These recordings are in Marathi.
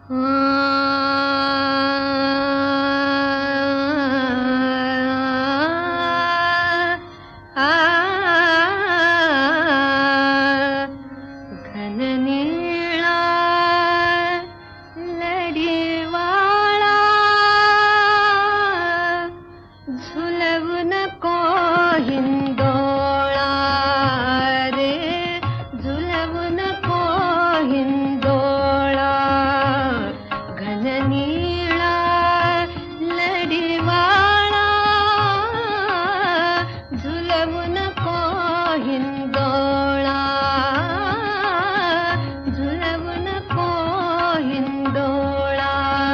घन नीळा लढीवाळा झुलवू नको हिंदोळा रे, झुलवू नको हिंदोळा. घन नीळा लढीवाळा झुलवू नको हिंदोळा, झुलवू नको हिंदोळा.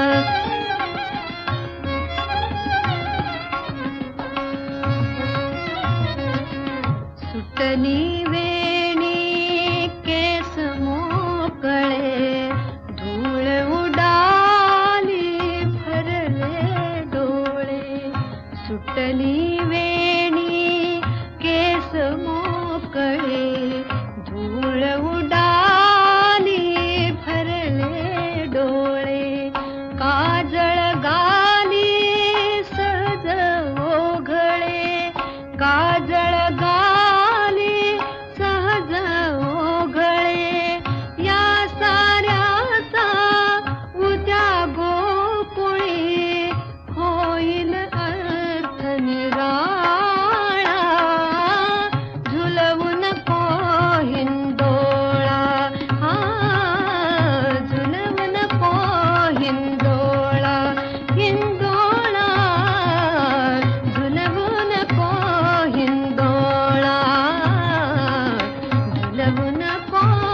सुटली वेणी केस मोकळे, धूळ उडाली भरले डोळे. सुटली वेणी केस मोकळे, धूळ उडाली भरले डोळे. काजळ गाली सहज ओघळे, काजळ गाली सहज ओघळे. या साऱ्याचा उद्या गोकुळी होईल अर्थ निराळा. झुलवू नको हिंदोळा, झुलवू नको हिंदोळा. हिंदोळा झुलवू नको हिंदोळा, झुलवू नको